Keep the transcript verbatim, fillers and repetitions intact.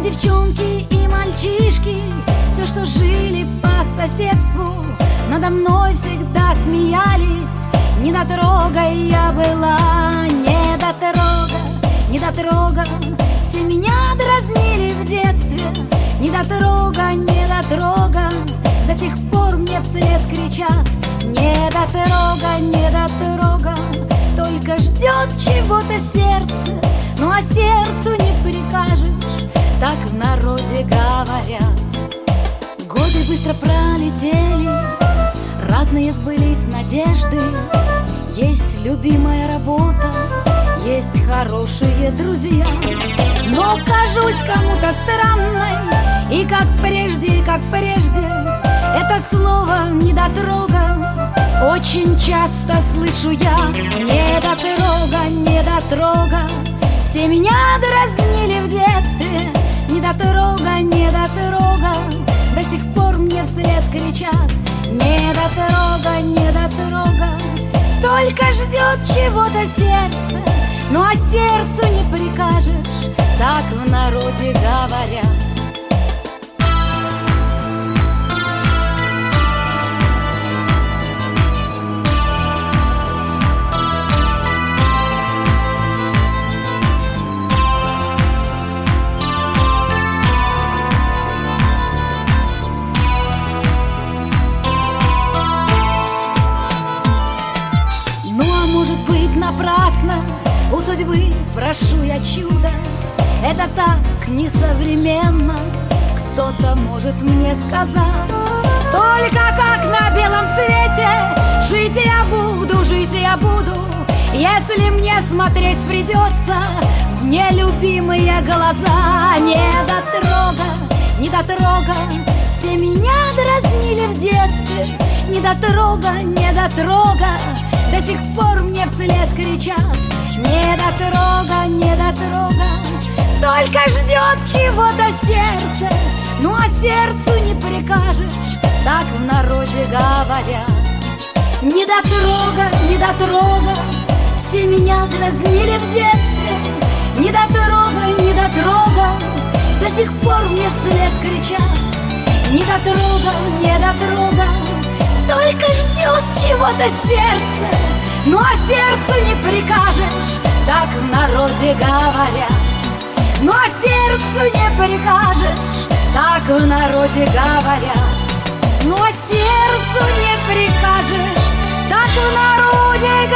девчонки и мальчишки, те, что жили по соседству, надо мной всегда смеялись. Недотрога я была, недотрога, недотрога. Все меня дразнили в детстве. Недотрога, недотрога. До сих пор мне вслед кричат: недотрога, недотрога. Только ждет чего-то сердце, ну а сердцу не прикажешь, так в народе говорят. Годы быстро пролетели, разные сбылись надежды. Есть любимая работа, есть хорошие друзья. Но кажусь кому-то странной, и как прежде, и как прежде, это слово «недотрога» очень часто слышу я. Недотрога, недотрога. Все меня дразнили в детстве. Недотрога, недотрога. До сих пор мне вслед кричат: недотрога, недотрога. Только ждет чего-то сердце, ну а сердцу не прикажешь, так в народе говорят. Напрасно у судьбы прошу я чудо. Это так несовременно, кто-то может мне сказать. Только как на белом свете жить я буду, жить я буду, если мне смотреть придется в нелюбимые глаза. Недотрога, недотрога. Все меня дразнили в детстве. Недотрога, недотрога. До сих пор мне вслед кричат: недотрога, недотрога. Только ждет чего-то сердце, ну а сердцу не прикажешь, так в народе говорят. Недотрога, недотрога. Все меня дразнили в детстве. Недотрога, недотрога. До сих пор мне вслед кричат: недотрога, недотрога. Только ждет чего-то сердце, ну а сердцу не прикажешь, так в народе говорят. Ну а сердцу не прикажешь, так в народе говорят. Ну а сердцу не прикажешь, так в народе говорят.